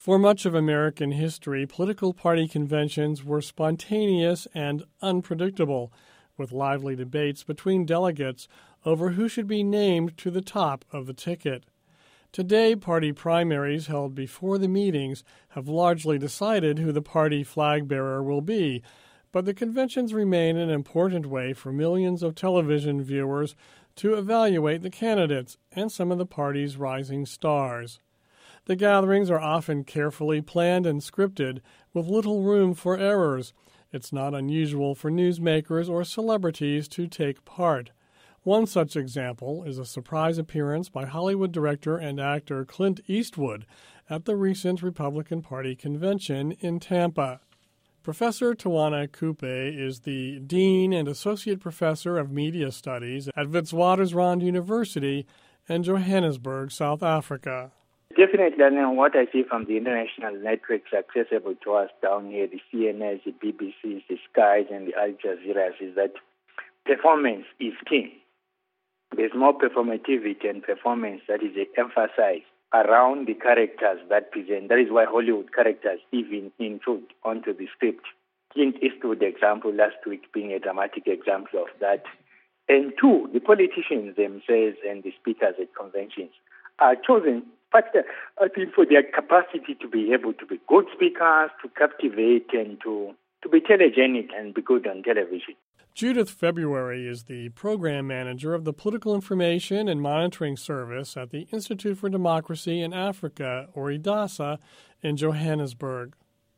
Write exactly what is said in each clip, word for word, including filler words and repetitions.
For much of American history, political party conventions were spontaneous and unpredictable, with lively debates between delegates over who should be named to the top of the ticket. Today, party primaries held before the meetings have largely decided who the party flag bearer will be, but the conventions remain an important way for millions of television viewers to evaluate the candidates and some of the party's rising stars. The gatherings are often carefully planned and scripted, with little room for errors. It's not unusual for newsmakers or celebrities to take part. One such example is a surprise appearance by Hollywood director and actor Clint Eastwood at the recent Republican Party convention in Tampa. Professor Tawana Kupe is the Dean and Associate Professor of Media Studies at Witwatersrand University in Johannesburg, South Africa. Definitely, and what I see from the international networks accessible to us down here, the C N N, the B B Cs, the Skies, and the Al Jazeeras, is that performance is king. There's more performativity and performance that is emphasized around the characters that present. That is why Hollywood characters even intrude onto the script. Clint Eastwood example last week being a dramatic example of that. And two, the politicians themselves and the speakers at conventions are chosen, but I think for their capacity to be able to be good speakers, to captivate, and to, to be telegenic and be good on television. Judith February is the program manager of the Political Information and Monitoring Service at the Institute for Democracy in Africa, or IDASA, in Johannesburg.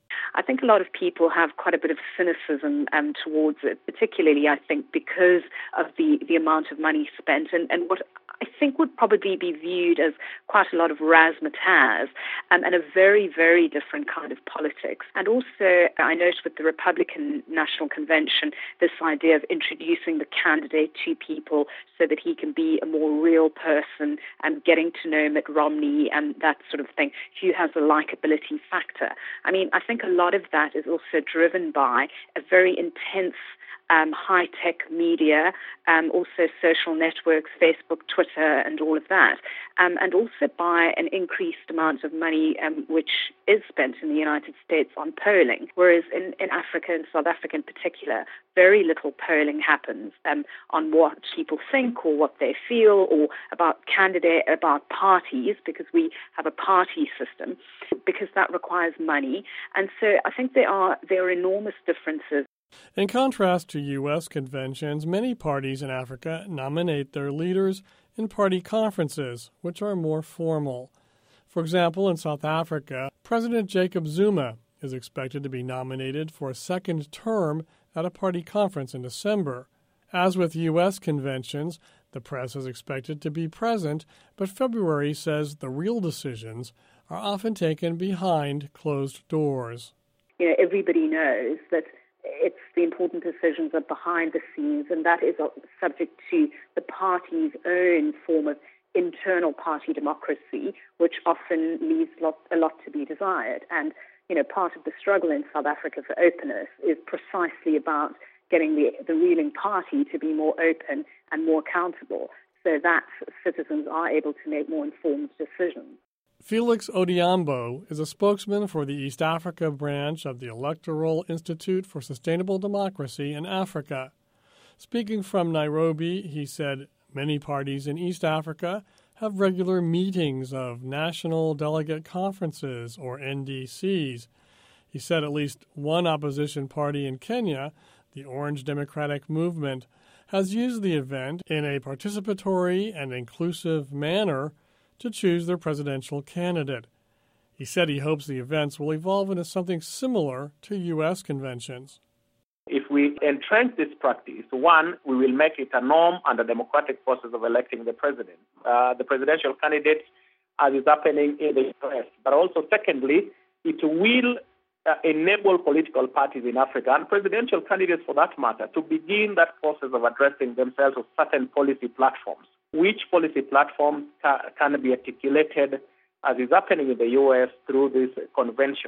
I think a lot of people have quite a bit of cynicism um, towards it, particularly, I think, because of the, the amount of money spent and, and what I think would probably be viewed as quite a lot of razzmatazz um, and a very, very different kind of politics. And also, I noticed with the Republican National Convention, this idea of introducing the candidate to people so that he can be a more real person and getting to know Mitt Romney and that sort of thing, who has a likability factor. I mean, I think a lot of that is also driven by a very intense Um, high-tech media, um, also social networks, Facebook, Twitter, and all of that, um, and also by an increased amount of money um, which is spent in the United States on polling, whereas in, in Africa and South Africa in particular, very little polling happens um, on what people think or what they feel or about candidate, about parties, because we have a party system, because that requires money. And so I think there are there are enormous differences. In contrast to U S conventions, many parties in Africa nominate their leaders in party conferences, which are more formal. For example, in South Africa, President Jacob Zuma is expected to be nominated for a second term at a party conference in December. As with U S conventions, the press is expected to be present, but February says the real decisions are often taken behind closed doors. You know, everybody knows that it's the important decisions are behind the scenes, and that is subject to the party's own form of internal party democracy, which often leaves lot, a lot to be desired. And, you know, part of the struggle in South Africa for openness is precisely about getting the, the ruling party to be more open and more accountable so that citizens are able to make more informed decisions. Felix Odhiambo is a spokesman for the East Africa branch of the Electoral Institute for Sustainable Democracy in Africa. Speaking from Nairobi, he said many parties in East Africa have regular meetings of National Delegate Conferences, or N D Cs. He said at least one opposition party in Kenya, the Orange Democratic Movement, has used the event in a participatory and inclusive manner to choose their presidential candidate. He said he hopes the events will evolve into something similar to U S conventions. If we entrench this practice, one, we will make it a norm under democratic process of electing the president, uh, the presidential candidate, as is happening in the U S. But also, secondly, it will uh, enable political parties in Africa, and presidential candidates for that matter, to begin that process of addressing themselves with certain policy platforms. Which policy platforms ca- can be articulated, as is happening in the U S, through this convention.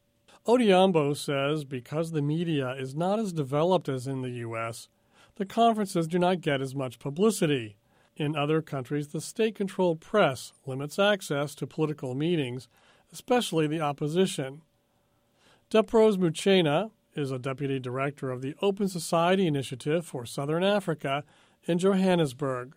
Odhiambo says because the media is not as developed as in the U S, the conferences do not get as much publicity. In other countries, the state-controlled press limits access to political meetings, especially the opposition. Deprose Muchena is a deputy director of the Open Society Initiative for Southern Africa in Johannesburg.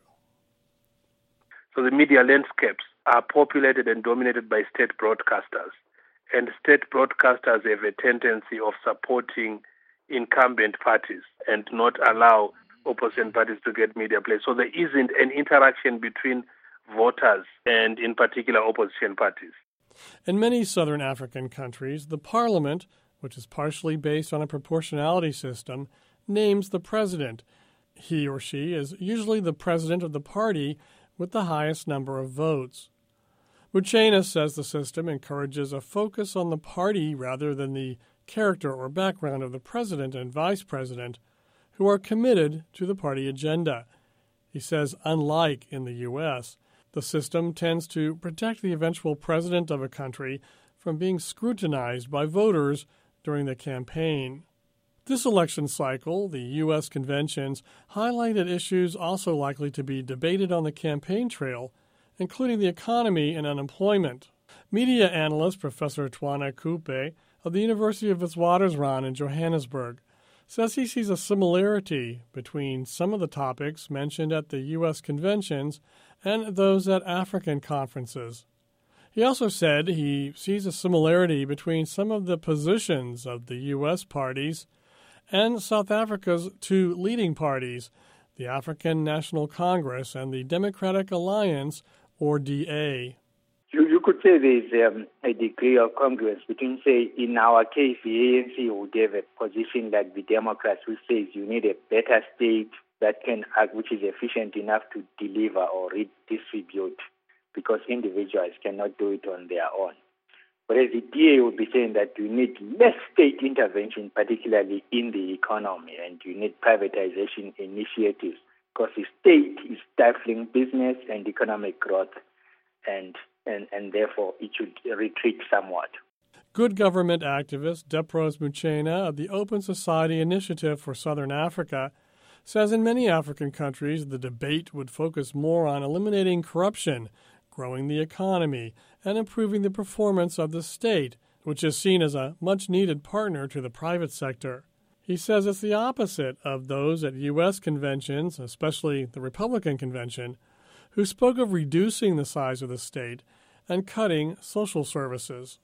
So the media landscapes are populated and dominated by state broadcasters. And state broadcasters have a tendency of supporting incumbent parties and not allow opposition parties to get media play. So there isn't an interaction between voters and, in particular, opposition parties. In many southern African countries, the parliament, which is partially based on a proportionality system, names the president. He or she is usually the president of the party with the highest number of votes. Muchena says the system encourages a focus on the party rather than the character or background of the president and vice president, who are committed to the party agenda. He says, unlike in the U S, the system tends to protect the eventual president of a country from being scrutinized by voters during the campaign. This election cycle, the U S conventions highlighted issues also likely to be debated on the campaign trail, including the economy and unemployment. Media analyst Professor Twana Kupe of the University of Witwatersrand in Johannesburg says he sees a similarity between some of the topics mentioned at the U S conventions and those at African conferences. He also said he sees a similarity between some of the positions of the U S parties and South Africa's two leading parties, the African National Congress and the Democratic Alliance, or D A. You, you could say there's um, a degree of congruence between, say, in our case, the A N C would have a position like the Democrats, who says you need a better state that can act, which is efficient enough to deliver or redistribute, because individuals cannot do it on their own. Whereas the D A would be saying that you need less state intervention, particularly in the economy, and you need privatization initiatives, because the state is stifling business and economic growth, and and, and therefore it should retreat somewhat. Good government activist Deprose Muchena of the Open Society Initiative for Southern Africa says in many African countries the debate would focus more on eliminating corruption, growing the economy, and improving the performance of the state, which is seen as a much-needed partner to the private sector. He says it's the opposite of those at U S conventions, especially the Republican convention, who spoke of reducing the size of the state and cutting social services.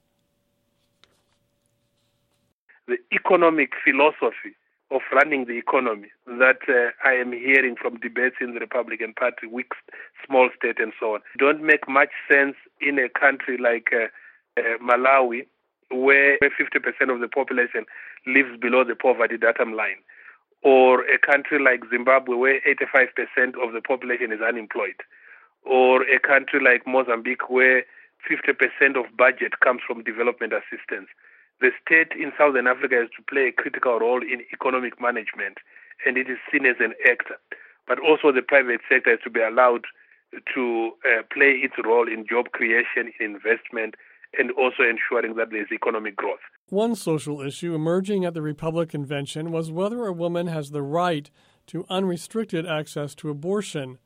The economic philosophy of running the economy that uh, I am hearing from debates in the Republican Party, weak, small state and so on, don't make much sense in a country like uh, uh, Malawi, where fifty percent of the population lives below the poverty datum line, or a country like Zimbabwe, where eighty-five percent of the population is unemployed, or a country like Mozambique, where fifty percent of budget comes from development assistance. The state in Southern Africa has to play a critical role in economic management, and it is seen as an actor. But also the private sector has to be allowed to uh, play its role in job creation, investment, and also ensuring that there is economic growth. One social issue emerging at the Republican convention was whether a woman has the right to unrestricted access to abortion.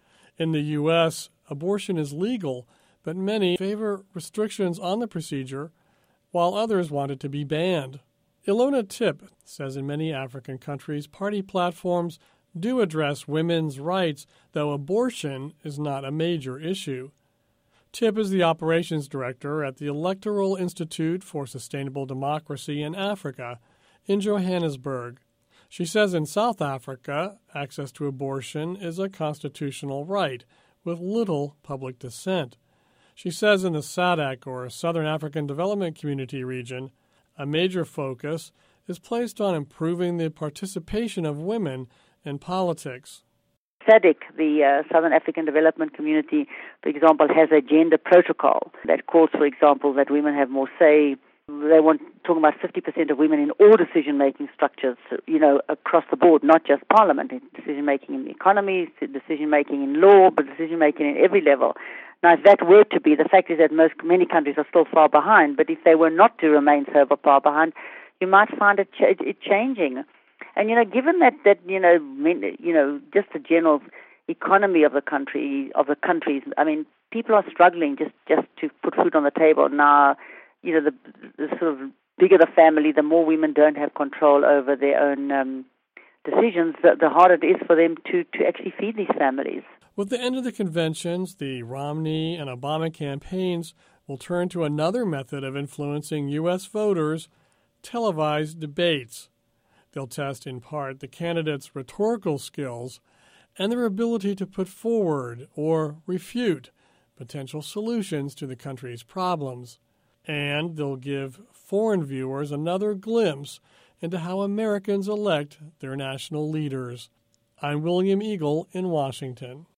In the U S, abortion is legal, but many favor restrictions on the procedure, while others want it to be banned. Ilona Tip says in many African countries, party platforms do address women's rights, though abortion is not a major issue. Tip is the operations director at the Electoral Institute for Sustainable Democracy in Africa in Johannesburg. She says in South Africa, access to abortion is a constitutional right, with little public dissent. She says in the S A D C, or Southern African Development Community region, a major focus is placed on improving the participation of women in politics. S A D C, the uh, Southern African Development Community, for example, has a gender protocol that calls, for example, that women have more say. They want talking about fifty percent of women in all decision-making structures, you know, across the board, not just parliament, decision-making in the economy, decision-making in law, but decision-making in every level. Now, if that were to be, the fact is that most many countries are still far behind, but if they were not to remain so far behind, you might find it, ch- it changing. And, you know, given that, that you know, men, you know, just the general economy of the country, of the countries. I mean, people are struggling just, just to put food on the table. Now, you know, the, the sort of bigger the family, the more women don't have control over their own um, decisions, the, the harder it is for them to, to actually feed these families. With the end of the conventions, the Romney and Obama campaigns will turn to another method of influencing U S voters, televised debates. They'll test in part the candidates' rhetorical skills and their ability to put forward or refute potential solutions to the country's problems. And they'll give foreign viewers another glimpse into how Americans elect their national leaders. I'm William Eagle in Washington.